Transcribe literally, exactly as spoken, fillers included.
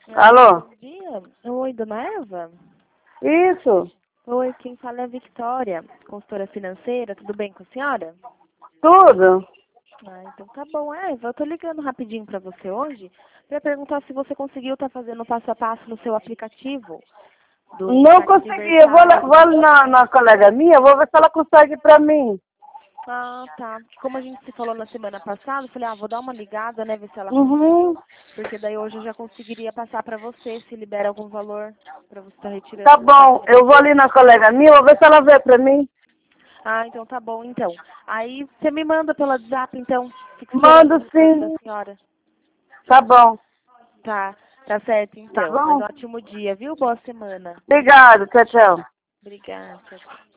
Alô? Bom dia. Oi, dona Eva? Isso, Oi, quem fala é a Victoria, consultora financeira. Tudo bem com a senhora? tudo. Ah, então tá bom. Eva, eu tô ligando rapidinho pra você hoje pra perguntar se você conseguiu estar fazendo o passo a passo no seu aplicativo do Não saque consegui, eu vou, lá- aniversário. vou ali na, na colega minha, vou ver se ela consegue pra mim. Ah, tá. Como a gente se falou na semana passada, eu falei, ah, vou dar uma ligada, né, ver se ela Uhum, conseguiu, porque daí hoje eu já conseguiria passar pra você, se libera algum valor pra você estar tá retirando no saque bom, eu vou ali aniversário. na colega minha, vou ver se ela vê pra mim. Ah, então tá bom, então. Aí você me manda pelo WhatsApp, então. Fico esperando o Mando retorno da sim, senhora. tá bom, Tá, tá certo, tá então. Mas bom? ótimo dia, viu? Boa semana. Obrigado, tchau, tchau. Obrigada. Tchau, tchau.